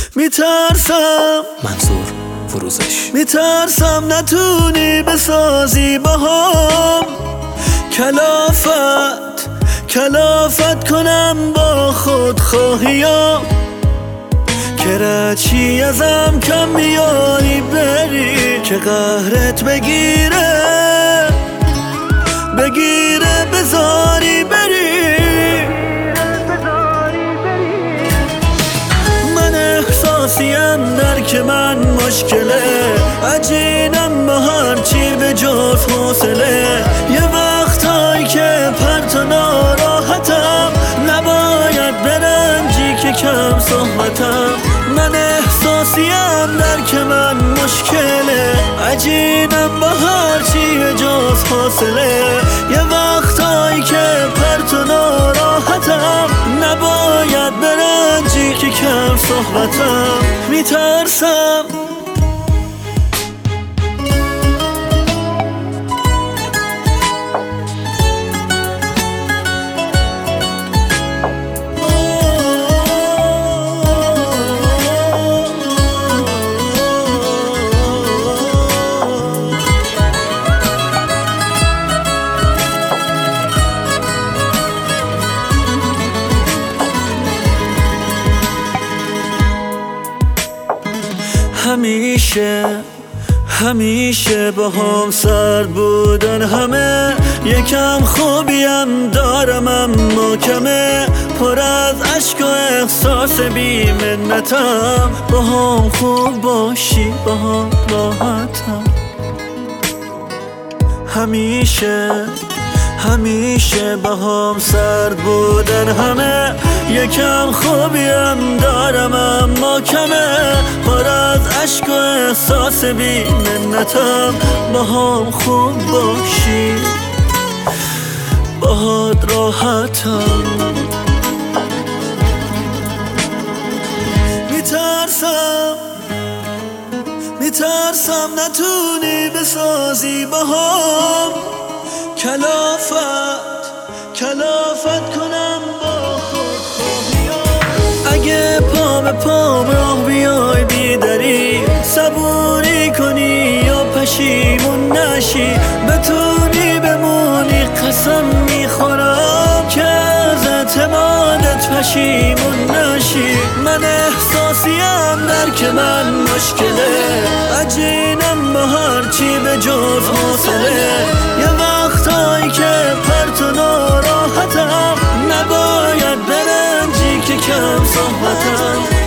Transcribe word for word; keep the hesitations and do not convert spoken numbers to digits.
میترسم منظور فروزش. میترسم نتونی بسازی باهام کلافت کلافت کنم با خودخواهیام که رچی ازم کم بیاری بری که قهرت بگیره بگیره بذاری بری. من احساسیم درک من مشکله عجینم با هرچی به جز حوصله یه وقتایی که پرت و ناراحتم نباید برنجی که کم صحبتم. من احساسیم درک من مشکله عجینم با هرچی به جز حوصله یه وقتایی که پرت و ناراحتم نباید برنجی که کم صحبتم. میترسم همیشه همیشه با هم سرد بودن همه یکم خوبیم دارم اما کمه پر از عشق و احساس بی منتم با هم خوب باشی با هم راحتم. همیشه همیشه با هم سرد بودن همه یکم خوبیم دارم اما کمه پر از عشق و احساس بی منتم با هم خوب باشی باهات راحتم. میترسم میترسم نتونی بسازی باهم کلافت کلافت کنم با خودخواهیام. اگه پا به پا راه بیای بیداری صبوری کنی یا پشیمون نشی بتونی بمونی قسم میخورم که از اعتمادت پشیمون نشی. من احساسیم درک من مشکله عجینم با هرچی به جز حوصله یه وقتایی که پرت و ناراحتم نباید برنجی که کم صحبتم.